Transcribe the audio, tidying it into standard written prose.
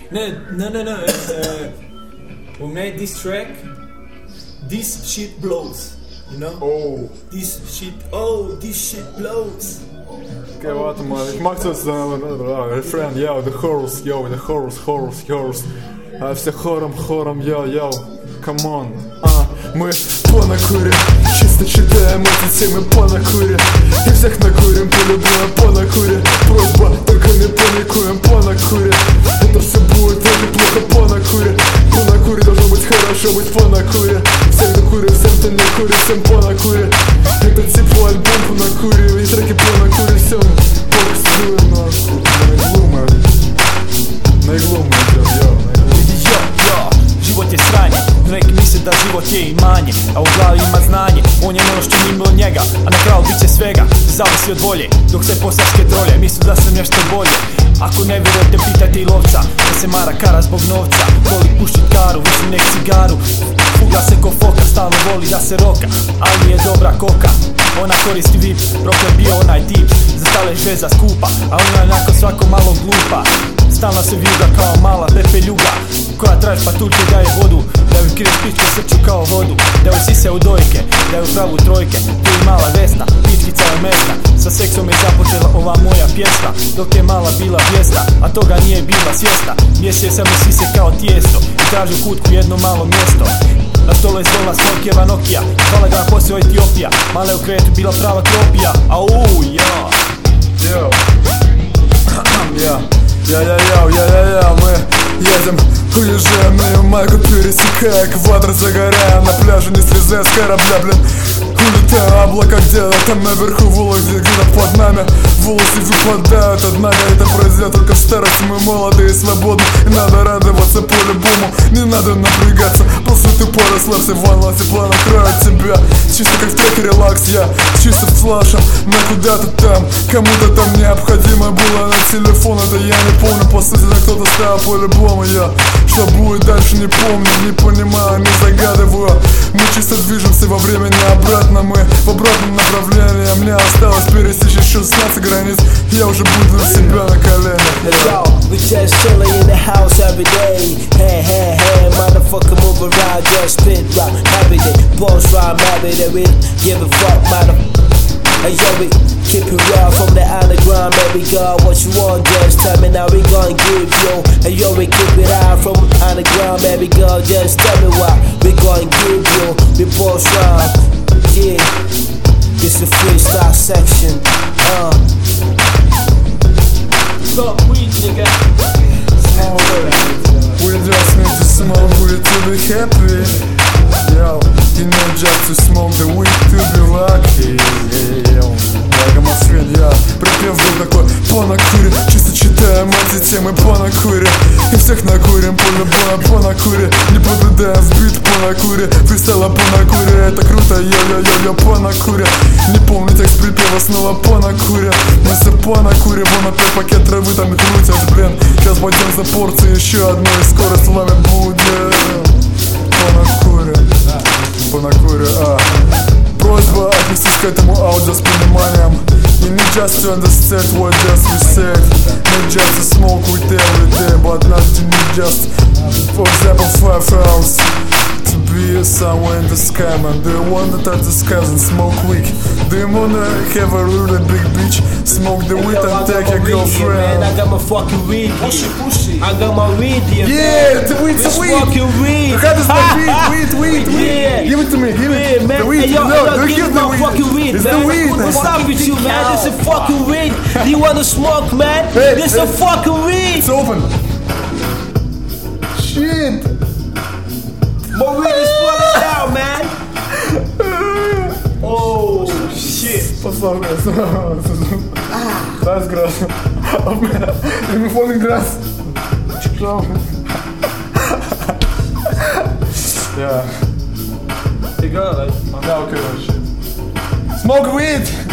No. We made this track. This shit blows. You know? Oh. This shit blows. Okay, warte mal, ich mach das Refrain, yo, the chorus, все хором, yo, come on. Мы по накуре, чисто читаем эти темы по накуре. И всех накурим, по-любому по накуре. Просьба, только не паникуем по накуре. Это все будет очень плохо по накуре. По накуре должно быть хорошо, быть по накуре. Всем накурим, всем кто не курит, всем по накуре. Это типа альбом по накуре. И треки по накуре, всем боксуем на иглу мы идем, yo. Život je sranje, neki misle da život je imanje, a u glavi ima znanje. On je ono što nije bilo njega, a na kraju bit će svega. Zavisi od volje, dok se posavske trolje misle da sam nešto bolje. Ako ne vjerujete, pitajte i lovca, da se mara kara zbog novca. Voli puštit karu, više nek cigaru. Fuga se ko foka, stalno voli da se roka, ali nije dobra koka. Ona koristi VIP, proklet bio onaj tip. Za stalež veza skupa, a ona je nakon svako malo glupa. Stalno se vijuga kao mala pepeljuga, koja traži patuljke daje vodu, da joj krije pičke srču kao vodu, da joj sise u dojke, da joj pravu trojke. Tu je mala Vesna, pičkica je mesna, sa seksom je započela ova moja pjesma. Dok je mala bila vjesna, a toga nije bila svjesna, mjesio sam u sise kao tijesto i traži u kutku jedno malo mjesto. Na stolu je stola Smokjeva Nokia, hvala ga posao Etiopija, mala je u kretu bila prava kropija. Au, Я, мы едем, уезжаем на Ямайку, пересекая экватор, загораем на пляже, не слезая с корабля, блин. Улетаю облака где-то там наверху, где-то под нами. Волосы выпадают, однако это произойдет только в старости. Мы молодые и свободны, и надо радоваться по-любому. Не надо напрягаться, просто тупо расслабься. Волна тепла накроет тебя, чисто как в треке релакс. Я чисто в флашем, но куда-то там, кому-то там необходимо было на телефон. Это я не помню, по сути, это кто-то ставил по-любому. Я, что будет дальше, не помню, не понимаю, не загадываю. Мы чисто движемся во времени обратно, мы в обратном направлении. Мне осталось пересечь еще 16 границ, я уже буду у себя на коленях. Yo, we just chillin' in the house every day. Hey, motherfucker move around, just spit rock every day. Boss rhyme every day, we give a fuck, Hey yo, we keep it real from the underground, baby girl. What you want, just tell me now, we gon' give you. Hey yo, we keep it out from the underground, baby girl. Just tell me why we gon' give you. We boss rhyme, yeah. This is freestyle section, Stop weed, nigga. We just need to smoke weed to be happy. Yo, you know just to smoke the weed to be lucky. Я гомосвин, я припев был такой по накуре. Чисто читаем эти темы по накуре. И всех накурим, по-любому по накуре. Не попадаем в бит по накуре. Фристайла по накуре, это круто, йо-йо-йо-йо по накуре. Не помню текст припева, снова по накуре. Мы все по накуре, вон опять пакет травы там и крутят, блин. Сейчас пойдем за порцией еще одной, и скоро с вами будем. По накуре, Просьба отнестись к этому аудио с пониманием. You need just to understand what just we said. Not just to smoke with every day, but not to need just, for example, 5 hours to be somewhere in the sky, man. Do you wanna touch the skies and smoke weed? Do you wanna have a really big beach, smoke the weed and take your girlfriend? I got my fucking weed, Push it. I got my weed here, Yeah, the weed, the weed. fucking weed. How does the weed? Yeah. Give it to me, give it. Yeah, man. The weed, Hey, yo, no, give me my fucking weed, It's man. the weed, man. What's up with you, man? This is fucking weed. Do you wanna smoke, man? Hey, This hey. is fucking weed. It's open. Shit. My weed is falling down, man. Oh shit. Послушай, das gras. Im vollen Gras. Ja. Egal, Ja, okay, shit. Smoke weed!